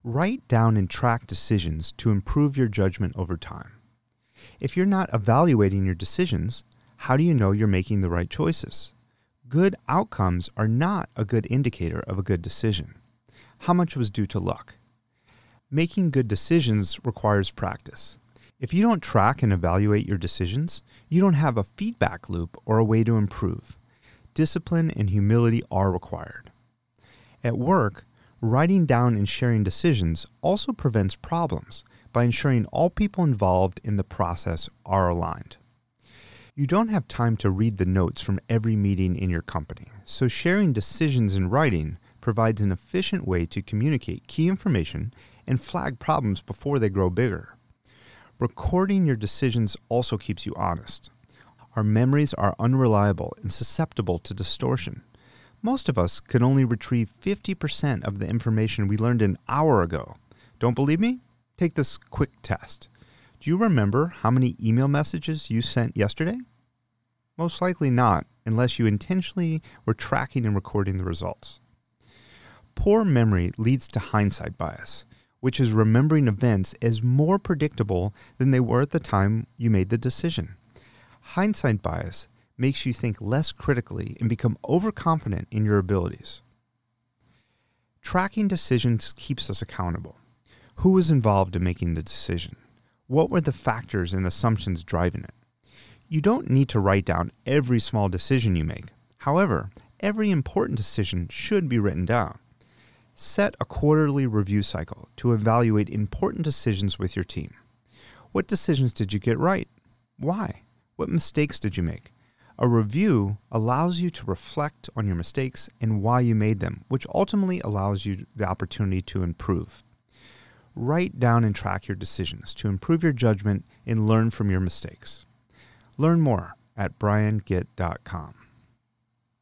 Write down and track decisions to improve your judgment over time. If you're not evaluating your decisions, how do you know you're making the right choices? Good outcomes are not a good indicator of a good decision. How much was due to luck? Making good decisions requires practice. If you don't track and evaluate your decisions, you don't have a feedback loop or a way to improve. Discipline and humility are required. At work, writing down and sharing decisions also prevents problems by ensuring all people involved in the process are aligned. You don't have time to read the notes from every meeting in your company, so sharing decisions in writing provides an efficient way to communicate key information and flag problems before they grow bigger. Recording your decisions also keeps you honest. Our memories are unreliable and susceptible to distortion. Most of us can only retrieve 50% of the information we learned an hour ago. Don't believe me? Take this quick test. Do you remember how many email messages you sent yesterday? Most likely not, unless you intentionally were tracking and recording the results. Poor memory leads to hindsight bias, which is remembering events as more predictable than they were at the time you made the decision. Hindsight bias makes you think less critically and become overconfident in your abilities. Tracking decisions keeps us accountable. Who was involved in making the decision? What were the factors and assumptions driving it? You don't need to write down every small decision you make. However, every important decision should be written down. Set a quarterly review cycle to evaluate important decisions with your team. What decisions did you get right? Why? What mistakes did you make? A review allows you to reflect on your mistakes and why you made them, which ultimately allows you the opportunity to improve. Write down and track your decisions to improve your judgment and learn from your mistakes. Learn more at briangitt.com.